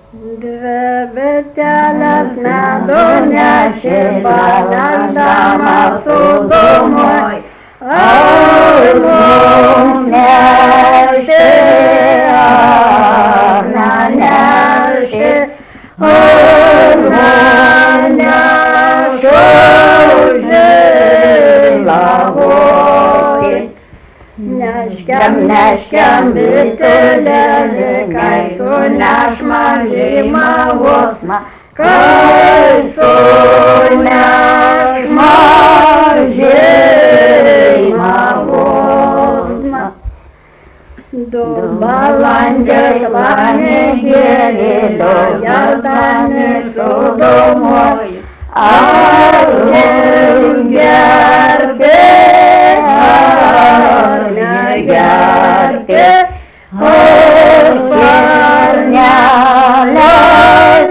Dvi bitelės medų nešė, paneždamas sūdumoj. Ar mums nešė, ar nenešė, ar nenešė žilavoji. Neškiam, neškiam bitelėlį, kai suneš mažymą vosmą, kai suneš mažymą vosmą. Du balandžiai planigėlį, du geltani sūdumoj, ar gerbi, ar negerbi, ar varnelės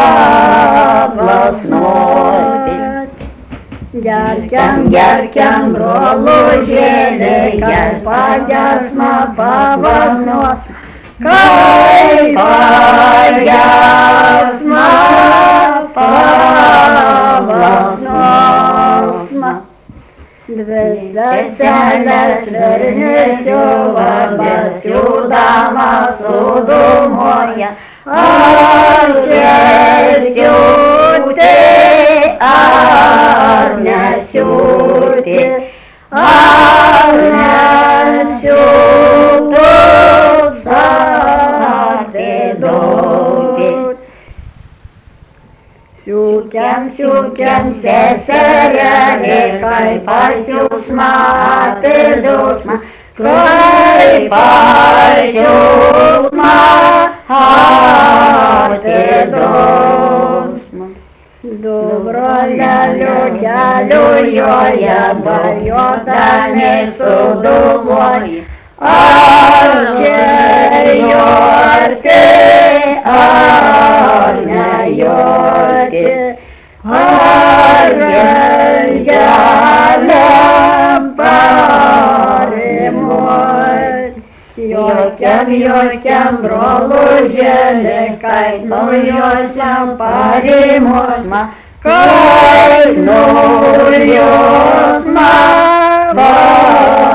paplasnoti. Gerkiam, gerkiam, brolužėlį, kai pagersma pavasnos, kai pagersma pavasnos. Dvi seselės virnesiu vardas jūdamas sūdumoje, ar čia siūti, ar nesiūti, ar nesiūtus atiduoti. Siūkiam, siūkiam, seserėlė, kai pasiūsma atiduosma, kai pasiūsma atiduosma. Du brolelių kelių joje, bajodami sūdumoj, ar čia jorti, ar nejorti, ar gelgelėm parimoj. Jokiam, jokiam brolužėlį, kai naujosiam parimosma, kai naujosma